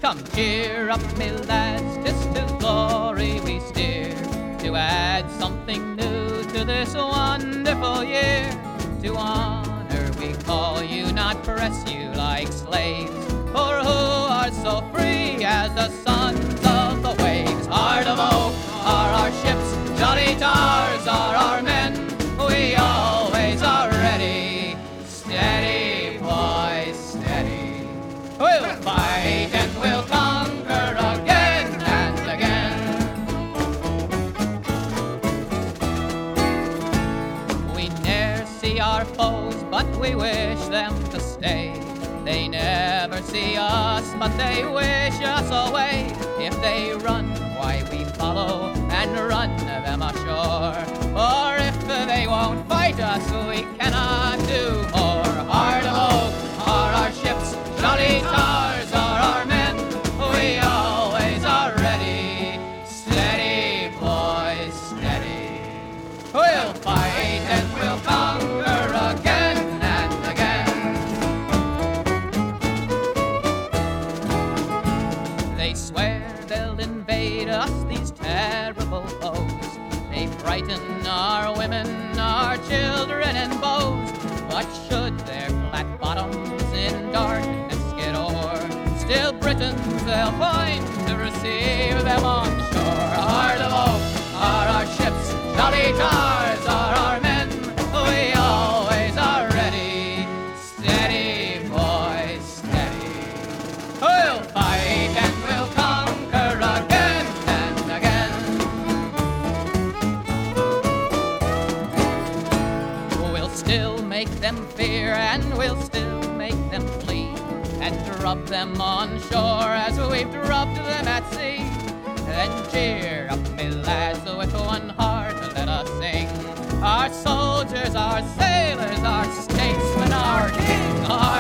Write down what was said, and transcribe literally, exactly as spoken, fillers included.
Come cheer up, me lads, 'tis to glory we steer, to add something new to this wonderful year. To honor we call you, not press you like slaves, for who are so free as the sons of the waves? Heart of oak are our ships, jolly tars are our men, we always are ready. Steady, boys, steady. We'll fight and we'll conquer again and again. We ne'er see our foes, but we wish them to stay. They never see us, but they wish us away. If they run, why we follow and run them ashore. For if they won't fight us, we cannot do more. Heart of oak are our ships, jolly tars are our men, we always are ready. Steady, boys, steady. We'll fight and we'll conquer again and again. They swear they'll invade us, these terrible foes. They frighten our women, our children and beaux. But should their flat bottoms in darkness get o'er, still Britons they'll find to receive them on shore. Heart of oak are our ships, jolly tars are our men, we always are ready. Steady, boys, steady. We'll fight and we'll conquer again and again. We'll still make them fear and we'll still make them flee, and drop them on shore as we've dropped them at sea. Then cheer up, me lads, with one heart let us sing. Our soldiers, our sailors, our statesmen, our king, our